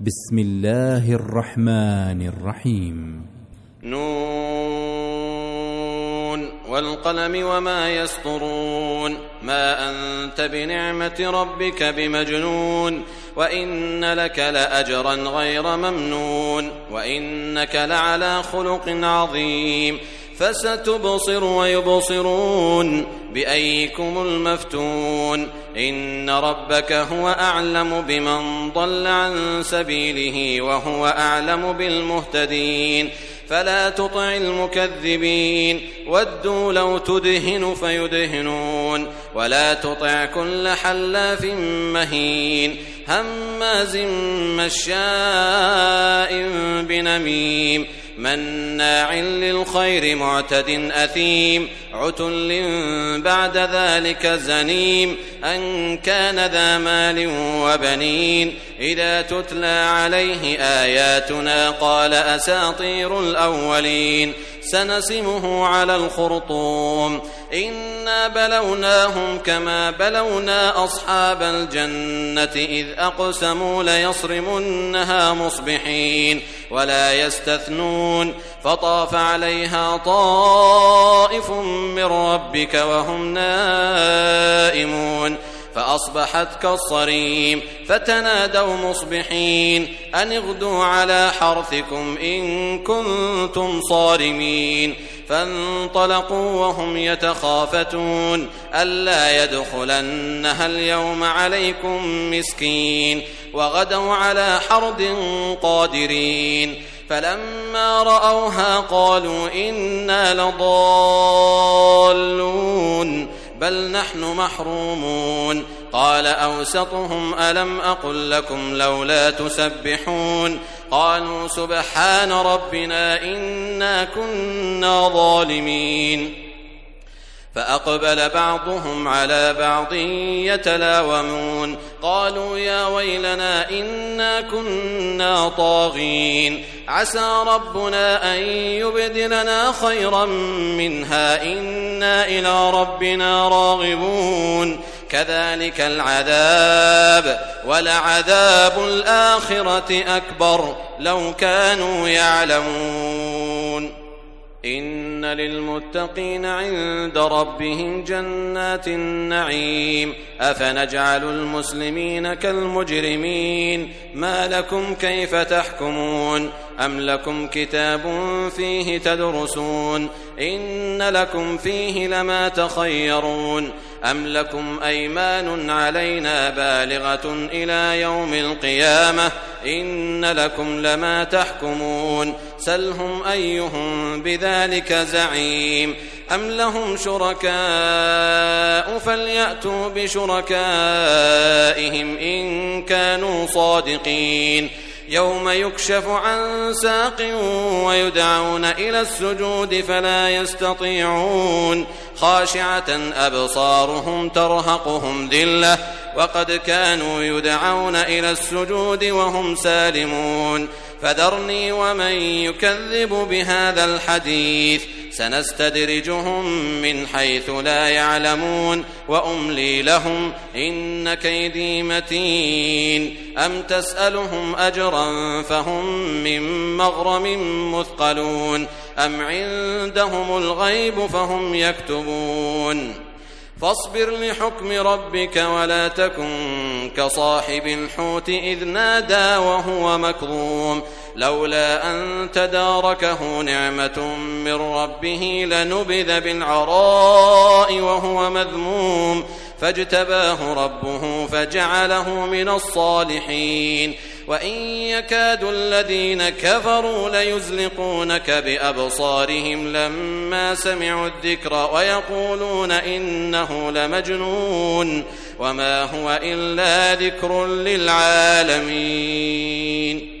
بسم الله الرحمن الرحيم. نون والقلم وما يسطرون ما أنت بنعمة ربك بمجنون وإن لك لأجرا غير ممنون وإنك لعلى خلق عظيم فستبصر ويبصرون بأيكم المفتون إن ربك هو أعلم بمن ضل عن سبيله وهو أعلم بالمهتدين فلا تطع المكذبين ودوا لو تدهن فيدهنون ولا تطع كل حلاف مهين هماز مشاء بنميم مناع للخير معتد أثيم عتل بعد ذلك زنيم أن كان ذا مال وبنين إذا تتلى عليه آياتنا قال أساطير الأولين سنسمه على الخرطوم إنا بلوناهم كما بلونا أصحاب الجنة إذ أقسموا ليصرمنها مصبحين ولا يستثنون فطاف عليها طائف من ربك وهم نائمون فأصبحت كالصريم فتنادوا مصبحين أن اغدوا على حرثكم إن كنتم صارمين فانطلقوا وهم يتخافتون ألا يدخلنها اليوم عليكم مسكين وغدوا على حرد قادرين فلما رأوها قالوا إنا لضالون بل نحن محرومون قال أوسطهم ألم أقل لكم لولا تسبحون قالوا سبحان ربنا إنا كنا ظالمين فأقبل بعضهم على بعض يتلاومون قالوا يا ويلنا إنا كنا طاغين عسى ربنا أن يبدلنا خيرا منها إنا إلى ربنا راغبون كذلك العذاب ولعذاب الآخرة أكبر لو كانوا يعلمون إن للمتقين عند ربهم جنات النعيم أفنجعل المسلمين كالمجرمين ما لكم كيف تحكمون أم لكم كتاب فيه تدرسون إن لكم فيه لما تخيرون أم لكم أيمان علينا بالغة إلى يوم القيامة إن لكم لما تحكمون سلهم أيهم بذلك زعيم أم لهم شركاء فليأتوا بشركائهم إن كانوا صادقين يوم يكشف عن ساق ويدعون إلى السجود فلا يستطيعون خاشعة أبصارهم ترهقهم ذلة وقد كانوا يدعون إلى السجود وهم سالمون فذرني ومن يكذب بهذا الحديث سنستدرجهم من حيث لا يعلمون وأملي لهم إن كيدي متين أم تسألهم أجرا فهم من مغرم مثقلون أم عندهم الغيب فهم يكتبون فاصبر لحكم ربك ولا تكن كصاحب الحوت إذ نادى وهو مكظوم لولا أن تداركه نعمة من ربه لنبذ بالعراء وهو مذموم فاجتباه ربه فجعله من الصالحين وإن يكاد الذين كفروا ليزلقونك بأبصارهم لما سمعوا الذكر ويقولون إنه لمجنون وما هو إلا ذكر للعالمين.